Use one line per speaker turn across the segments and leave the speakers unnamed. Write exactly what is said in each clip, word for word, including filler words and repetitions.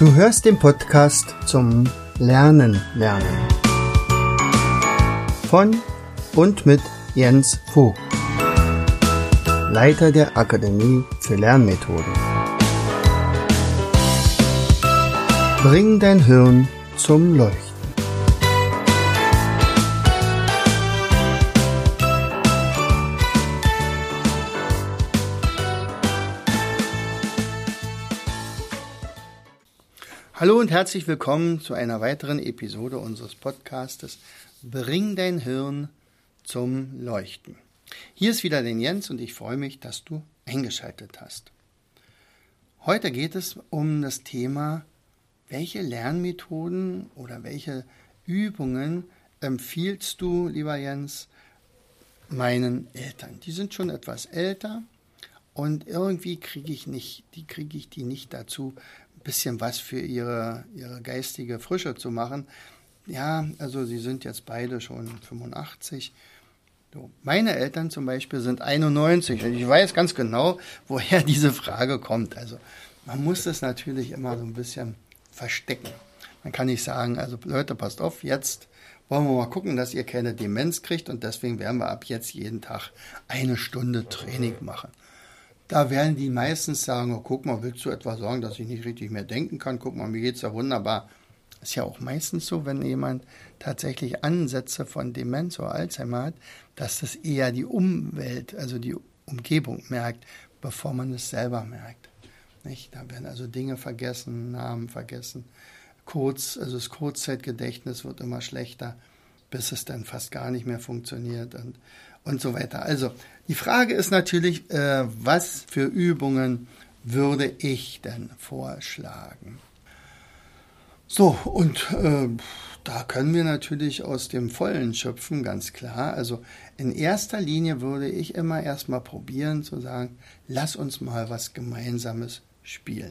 Du hörst den Podcast zum Lernen lernen von und mit Jens Vogt, Leiter der Akademie für Lernmethoden. Bring dein Hirn zum Leuchten. Hallo und herzlich willkommen zu einer weiteren Episode unseres Podcastes Bring dein Hirn zum Leuchten. Hier ist wieder der Jens und ich freue mich, dass du eingeschaltet hast. Heute geht es um das Thema, welche Lernmethoden oder welche Übungen empfiehlst du, lieber Jens, meinen Eltern? Die sind schon etwas älter und irgendwie kriege ich nicht, die kriege ich die nicht dazu, bisschen was für ihre, ihre geistige Frische zu machen. Ja, also sie sind jetzt beide schon fünfundachtzig. So. Meine Eltern zum Beispiel sind einundneunzig und ich weiß ganz genau, woher diese Frage kommt. Also man muss das natürlich immer so ein bisschen verstecken. Man kann nicht sagen, also Leute, passt auf, jetzt wollen wir mal gucken, dass ihr keine Demenz kriegt und deswegen werden wir ab jetzt jeden Tag eine Stunde Training machen. Da werden die meistens sagen, oh, guck mal, willst du etwa sagen, dass ich nicht richtig mehr denken kann? Guck mal, mir geht's ja wunderbar. Ist ja auch meistens so, wenn jemand tatsächlich Ansätze von Demenz oder Alzheimer hat, dass das eher die Umwelt, also die Umgebung merkt, bevor man es selber merkt. Nicht? Da werden also Dinge vergessen, Namen vergessen. Kurz, also das Kurzzeitgedächtnis wird immer schlechter, bis es dann fast gar nicht mehr funktioniert und, und so weiter. Also die Frage ist natürlich, äh, was für Übungen würde ich denn vorschlagen? So, und äh, da können wir natürlich aus dem Vollen schöpfen, ganz klar. Also in erster Linie würde ich immer erstmal probieren zu sagen, lass uns mal was Gemeinsames spielen.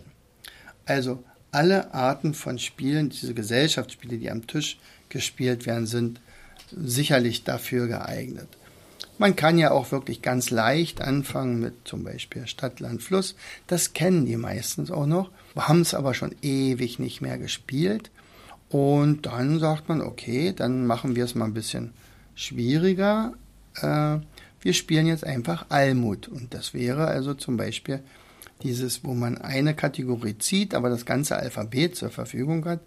Also alle Arten von Spielen, diese Gesellschaftsspiele, die am Tisch gespielt werden, sind sicherlich dafür geeignet. Man kann ja auch wirklich ganz leicht anfangen mit zum Beispiel Stadt, Land, Fluss. Das kennen die meistens auch noch. Wir haben es aber schon ewig nicht mehr gespielt. Und dann sagt man, okay, dann machen wir es mal ein bisschen schwieriger. Äh, wir spielen jetzt einfach Almut. Und das wäre also zum Beispiel dieses, wo man eine Kategorie zieht, aber das ganze Alphabet zur Verfügung hat.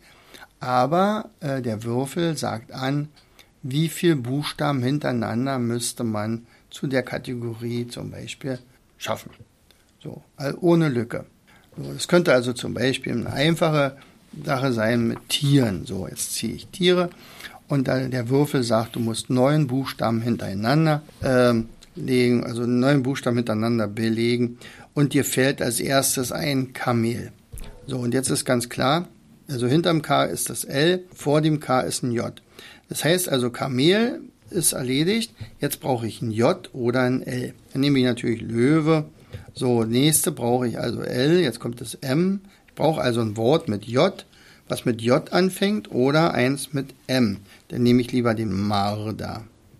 Aber äh, der Würfel sagt an, wie viele Buchstaben hintereinander müsste man zu der Kategorie zum Beispiel schaffen. So, also ohne Lücke. So, das könnte also zum Beispiel eine einfache Sache sein mit Tieren. So, jetzt ziehe ich Tiere und der Würfel sagt, du musst neun Buchstaben hintereinander äh, legen, also neun Buchstaben hintereinander belegen und dir fällt als erstes ein Kamel. So, und jetzt ist ganz klar, also hinterm K ist das L, vor dem K ist ein J. Das heißt also, Kamel ist erledigt, jetzt brauche ich ein J oder ein L. Dann nehme ich natürlich Löwe. So, nächste brauche ich also L, jetzt kommt das M. Ich brauche also ein Wort mit J, was mit J anfängt oder eins mit M. Dann nehme ich lieber den Marder.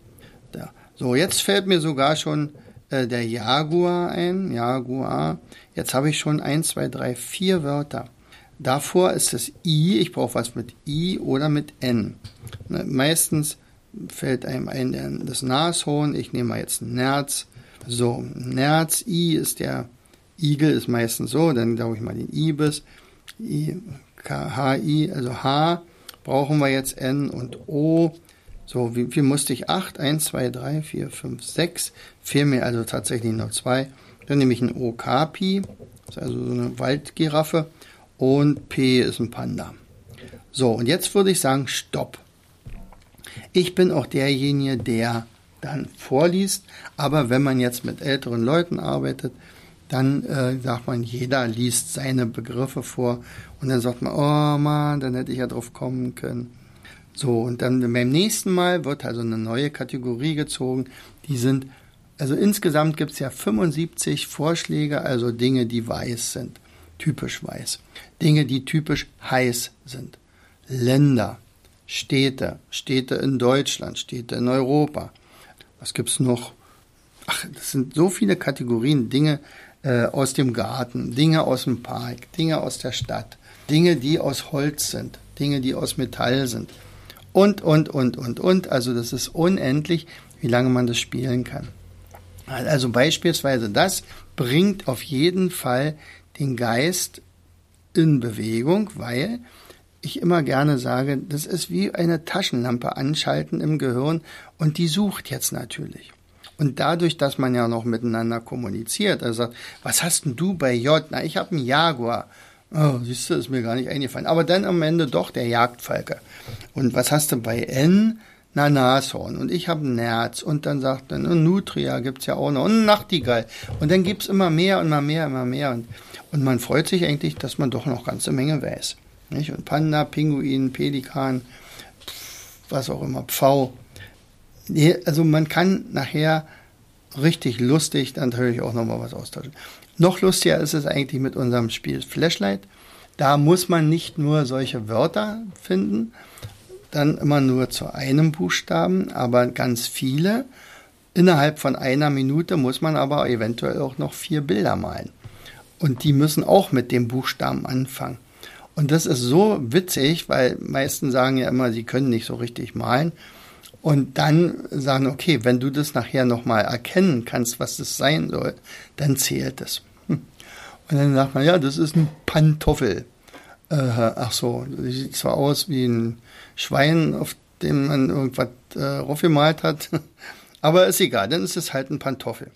Da. So, jetzt fällt mir sogar schon äh, der Jaguar ein, Jaguar. Jetzt habe ich schon eins, zwei, drei, vier Wörter. Davor ist das I, ich brauche was mit I oder mit N. Meistens fällt einem ein das Nashorn, ich nehme mal jetzt ein Nerz. So, Nerz, I ist der Igel, ist meistens so, dann glaube ich mal den Ibis. I, K, H, I, also H brauchen wir jetzt N und O. So, wie viel musste ich? acht, eins, zwei, drei, vier, fünf, sechs. Fehlen mir also tatsächlich noch zwei. Dann nehme ich ein Okapi, das ist also so eine Waldgiraffe. Und P ist ein Panda. So, und jetzt würde ich sagen, Stopp. Ich bin auch derjenige, der dann vorliest, aber wenn man jetzt mit älteren Leuten arbeitet, dann äh, sagt man, jeder liest seine Begriffe vor und dann sagt man, oh Mann, dann hätte ich ja drauf kommen können. So, und dann beim nächsten Mal wird also eine neue Kategorie gezogen, die sind, also insgesamt gibt es ja fünfundsiebzig Vorschläge, also Dinge, die weiß sind. Typisch weiß. Dinge, die typisch heiß sind. Länder, Städte, Städte in Deutschland, Städte in Europa. Was gibt's noch? Ach, das sind so viele Kategorien. Dinge äh, aus dem Garten, Dinge aus dem Park, Dinge aus der Stadt. Dinge, die aus Holz sind, Dinge, die aus Metall sind. Und, und, und, und, und. Also das ist unendlich, wie lange man das spielen kann. Also beispielsweise das bringt auf jeden Fall den Geist in Bewegung, weil ich immer gerne sage, das ist wie eine Taschenlampe anschalten im Gehirn und die sucht jetzt natürlich. Und dadurch, dass man ja noch miteinander kommuniziert, also sagt, was hast denn du bei J? Na, ich habe einen Jaguar. Oh, siehst du, ist mir gar nicht eingefallen. Aber dann am Ende doch der Jagdfalke. Und was hast du bei N? Na, Nashorn. Und ich habe ein Nerz. Und dann sagt dann, und Nutria gibt's ja auch noch. Und Nachtigall. Und dann gibt's immer mehr und immer mehr, immer mehr. Und, und man freut sich eigentlich, dass man doch noch ganze Menge weiß. Nicht? Und Panda, Pinguin, Pelikan, was auch immer, Pfau. Also man kann nachher richtig lustig dann natürlich auch nochmal was austauschen. Noch lustiger ist es eigentlich mit unserem Spiel Flashlight. Da muss man nicht nur solche Wörter finden, dann immer nur zu einem Buchstaben, aber ganz viele. Innerhalb von einer Minute muss man aber eventuell auch noch vier Bilder malen. Und die müssen auch mit dem Buchstaben anfangen. Und das ist so witzig, weil meisten sagen ja immer, sie können nicht so richtig malen. Und dann sagen, okay, wenn du das nachher nochmal erkennen kannst, was das sein soll, dann zählt es. Und dann sagt man, ja, das ist ein Pantoffel. Äh, ach so, die sieht zwar aus wie ein Schwein, auf dem man irgendwas äh, raufgemalt hat, aber ist egal, dann ist es halt ein Pantoffel.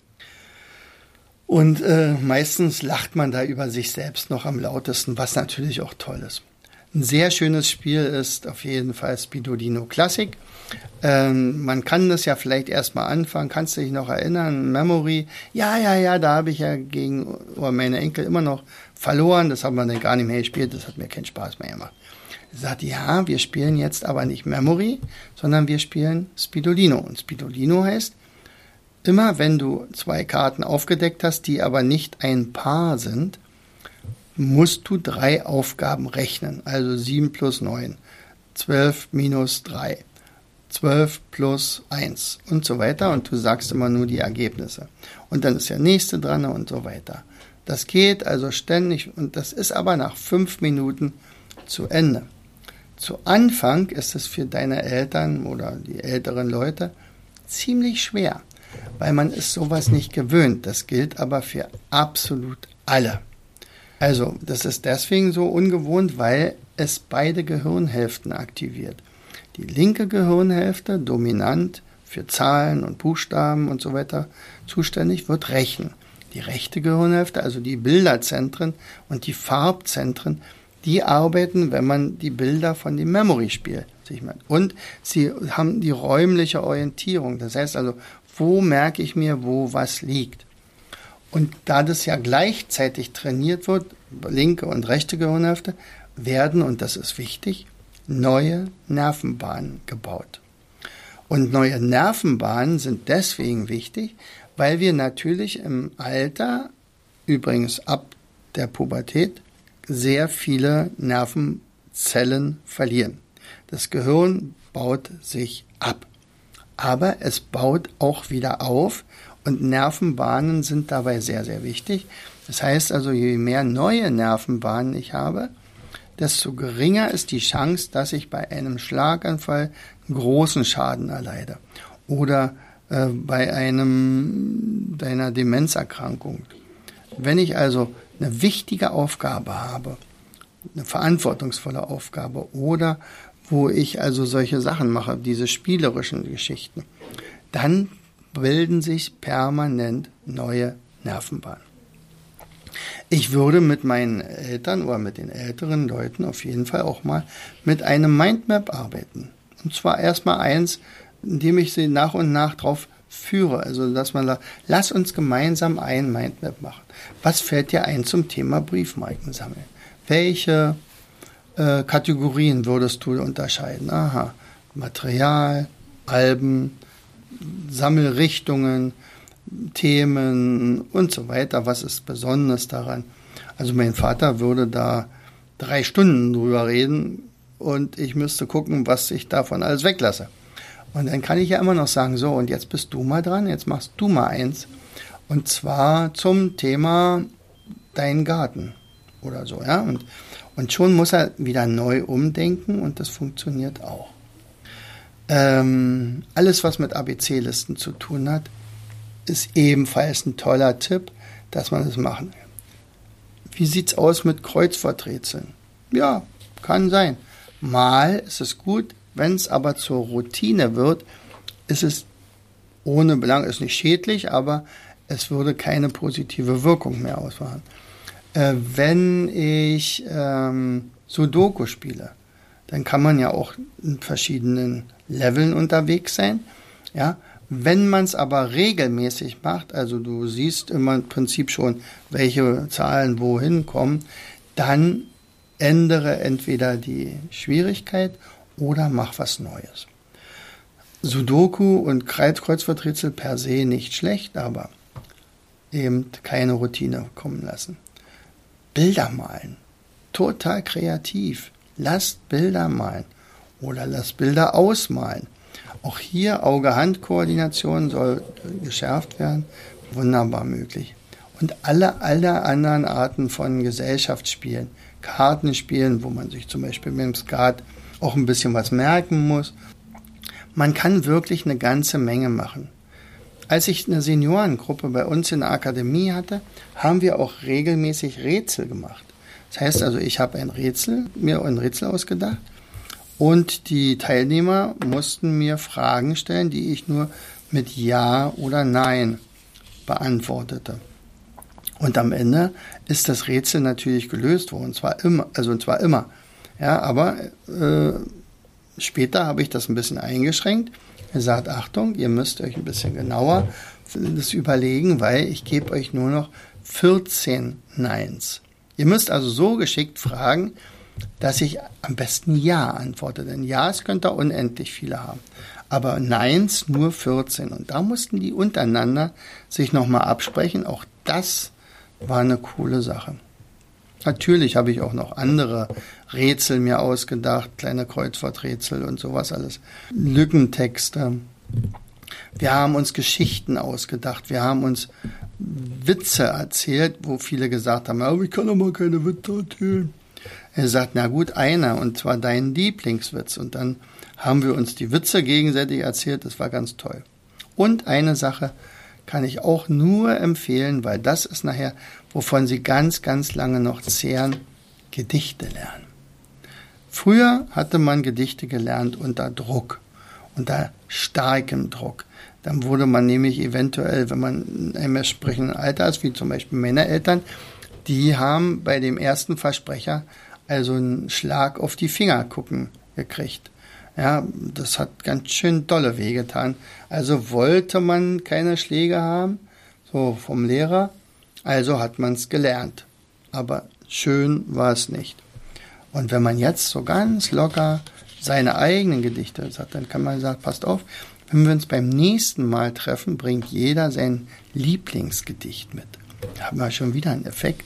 Und äh, meistens lacht man da über sich selbst noch am lautesten, was natürlich auch toll ist. Ein sehr schönes Spiel ist auf jeden Fall Spidolino Classic. Ähm, man kann das ja vielleicht erstmal anfangen. Kannst du dich noch erinnern? Memory. Ja, ja, ja, da habe ich ja gegen meine Enkel immer noch verloren. Das haben wir dann gar nicht mehr gespielt. Das hat mir keinen Spaß mehr gemacht. Sie sagt, ja, wir spielen jetzt aber nicht Memory, sondern wir spielen Spidolino. Und Spidolino heißt, immer wenn du zwei Karten aufgedeckt hast, die aber nicht ein Paar sind, musst du drei Aufgaben rechnen. Also sieben plus neun, zwölf minus drei, zwölf plus eins und so weiter. Und du sagst immer nur die Ergebnisse. Und dann ist der nächste dran und so weiter. Das geht also ständig und das ist aber nach fünf Minuten zu Ende. Zu Anfang ist es für deine Eltern oder die älteren Leute ziemlich schwer, weil man ist sowas nicht gewöhnt. Das gilt aber für absolut alle. Also, das ist deswegen so ungewohnt, weil es beide Gehirnhälften aktiviert. Die linke Gehirnhälfte, dominant für Zahlen und Buchstaben und so weiter zuständig, wird Rechnen. Die rechte Gehirnhälfte, also die Bilderzentren und die Farbzentren, die arbeiten, wenn man die Bilder von dem Memory-Spiel sich merkt. Und sie haben die räumliche Orientierung. Das heißt also, wo merke ich mir, wo was liegt? Und da das ja gleichzeitig trainiert wird, linke und rechte Gehirnhälfte, werden, und das ist wichtig, neue Nervenbahnen gebaut. Und neue Nervenbahnen sind deswegen wichtig, weil wir natürlich im Alter, übrigens ab der Pubertät, sehr viele Nervenzellen verlieren. Das Gehirn baut sich ab. Aber es baut auch wieder auf und Nervenbahnen sind dabei sehr, sehr wichtig. Das heißt also, je mehr neue Nervenbahnen ich habe, desto geringer ist die Chance, dass ich bei einem Schlaganfall einen großen Schaden erleide oder äh, bei einem einer Demenzerkrankung. Wenn ich also eine wichtige Aufgabe habe, eine verantwortungsvolle Aufgabe oder wo ich also solche Sachen mache, diese spielerischen Geschichten, dann bilden sich permanent neue Nervenbahnen. Ich würde mit meinen Eltern oder mit den älteren Leuten auf jeden Fall auch mal mit einem Mindmap arbeiten. Und zwar erstmal eins, indem ich sie nach und nach drauf führe. Also, dass man sagt, lass uns gemeinsam ein Mindmap machen. Was fällt dir ein zum Thema Briefmarken sammeln? Welche äh, Kategorien würdest du unterscheiden? Aha, Material, Alben, Sammelrichtungen, Themen und so weiter. Was ist besonders daran? Also mein Vater würde da drei Stunden drüber reden und ich müsste gucken, was ich davon alles weglasse. Und dann kann ich ja immer noch sagen, so, und jetzt bist du mal dran, jetzt machst du mal eins. Und zwar zum Thema dein Garten. oder so, ja. Und, und schon muss er wieder neu umdenken und das funktioniert auch. Ähm, alles, was mit A B C-Listen zu tun hat, ist ebenfalls ein toller Tipp, dass man das machen will. Wie sieht's aus mit Kreuzworträtseln? Ja, kann sein. Mal ist es gut, wenn es aber zur Routine wird, ist es ohne Belang, ist nicht schädlich, aber es würde keine positive Wirkung mehr ausmachen. Äh, wenn ich ähm, Sudoku spiele, dann kann man ja auch in verschiedenen Leveln unterwegs sein. Ja? Wenn man es aber regelmäßig macht, also du siehst immer im Prinzip schon, welche Zahlen wohin kommen, dann ändere entweder die Schwierigkeit oder mach was Neues. Sudoku und Kreuzworträtsel per se nicht schlecht, aber eben keine Routine kommen lassen. Bilder malen. Total kreativ. Lasst Bilder malen oder lasst Bilder ausmalen. Auch hier Auge-Hand-Koordination soll geschärft werden. Wunderbar möglich. Und alle, alle anderen Arten von Gesellschaftsspielen, Kartenspielen, wo man sich zum Beispiel mit dem Skat auch ein bisschen was merken muss. Man kann wirklich eine ganze Menge machen. Als ich eine Seniorengruppe bei uns in der Akademie hatte, haben wir auch regelmäßig Rätsel gemacht. Das heißt also, ich habe ein Rätsel, mir ein Rätsel ausgedacht und die Teilnehmer mussten mir Fragen stellen, die ich nur mit Ja oder Nein beantwortete. Und am Ende ist das Rätsel natürlich gelöst worden, zwar immer, also zwar immer, ja, aber äh, später habe ich das ein bisschen eingeschränkt. Gesagt, Achtung, ihr müsst euch ein bisschen genauer das überlegen, weil ich gebe euch nur noch vierzehn Neins. Ihr müsst also so geschickt fragen, dass ich am besten Ja antworte. Denn Ja's könnt ihr unendlich viele haben. Aber Neins nur vierzehn. Und da mussten die untereinander sich nochmal absprechen. Auch das war eine coole Sache. Natürlich habe ich auch noch andere Rätsel mir ausgedacht, kleine Kreuzworträtsel und sowas alles. Lückentexte. Wir haben uns Geschichten ausgedacht. Wir haben uns Witze erzählt, wo viele gesagt haben, aber ich kann doch mal keine Witze erzählen. Er sagt, na gut, einer, und zwar dein Lieblingswitz. Und dann haben wir uns die Witze gegenseitig erzählt. Das war ganz toll. Und eine Sache kann ich auch nur empfehlen, weil das ist nachher, wovon Sie ganz, ganz lange noch zehren, Gedichte lernen. Früher hatte man Gedichte gelernt unter Druck, unter starkem Druck. Dann wurde man nämlich eventuell, wenn man in einem entsprechenden Alter ist, wie zum Beispiel meine Eltern, die haben bei dem ersten Versprecher also einen Schlag auf die Finger gucken gekriegt. Ja, das hat ganz schön dolle wehgetan. Also wollte man keine Schläge haben, so vom Lehrer, also hat man es gelernt. Aber schön war es nicht. Und wenn man jetzt so ganz locker seine eigenen Gedichte sagt, dann kann man sagen, passt auf, wenn wir uns beim nächsten Mal treffen, bringt jeder sein Lieblingsgedicht mit. Da haben wir schon wieder einen Effekt.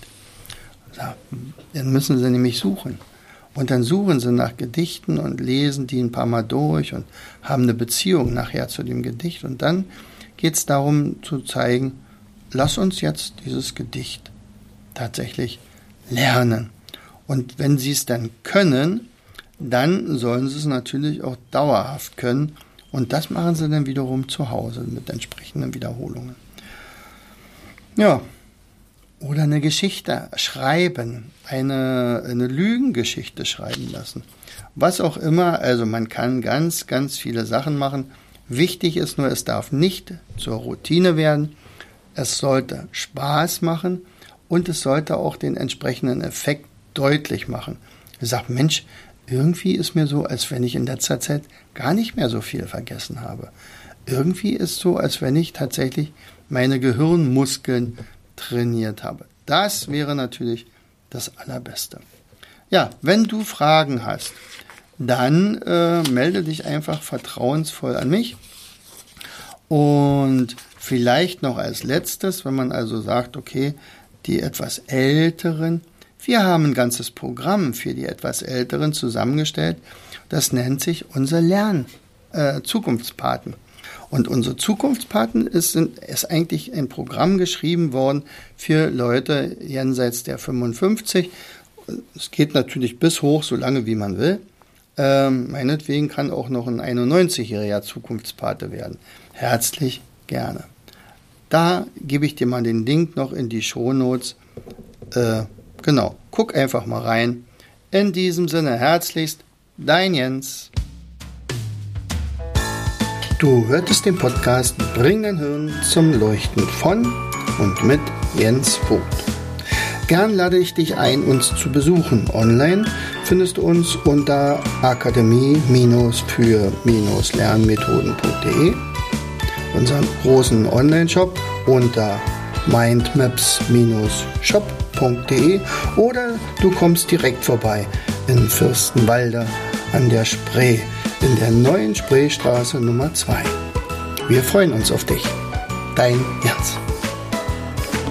Dann müssen sie nämlich suchen. Und dann suchen sie nach Gedichten und lesen die ein paar Mal durch und haben eine Beziehung nachher zu dem Gedicht. Und dann geht es darum zu zeigen, lass uns jetzt dieses Gedicht tatsächlich lernen. Und wenn sie es dann können, dann sollen sie es natürlich auch dauerhaft können. Und das machen sie dann wiederum zu Hause mit entsprechenden Wiederholungen. Ja, oder eine Geschichte schreiben, eine, eine Lügengeschichte schreiben lassen. Was auch immer, also man kann ganz, ganz viele Sachen machen. Wichtig ist nur, es darf nicht zur Routine werden. Es sollte Spaß machen und es sollte auch den entsprechenden Effekt deutlich machen. Ich sage, Mensch, irgendwie ist mir so, als wenn ich in letzter Zeit gar nicht mehr so viel vergessen habe. Irgendwie ist so, als wenn ich tatsächlich meine Gehirnmuskeln trainiert habe. Das wäre natürlich das Allerbeste. Ja, wenn du Fragen hast, dann äh, melde dich einfach vertrauensvoll an mich. Und vielleicht noch als letztes, wenn man also sagt, okay, die etwas Älteren, wir haben ein ganzes Programm für die etwas Älteren zusammengestellt. Das nennt sich unser Lern-Zukunftspaten. Äh, Und unsere Zukunftspaten ist, sind, ist eigentlich ein Programm geschrieben worden für Leute jenseits der fünfundfünfzig. Es geht natürlich bis hoch, so lange wie man will. Ähm, meinetwegen kann auch noch ein einundneunzigjähriger Zukunftspate werden. Herzlich gerne. Da gebe ich dir mal den Link noch in die Shownotes. Äh, genau, guck einfach mal rein. In diesem Sinne herzlichst, dein Jens. Du hörtest den Podcast Bring dein Hirn zum Leuchten von und mit Jens Vogt. Gern lade ich dich ein, uns zu besuchen. Online findest du uns unter akademie für lernmethoden punkt de, unseren großen Online-Shop unter mindmaps shop punkt de oder du kommst direkt vorbei in Fürstenwalde an der Spree, in der neuen Spreestraße Nummer zwei. Wir freuen uns auf dich. Dein Jens.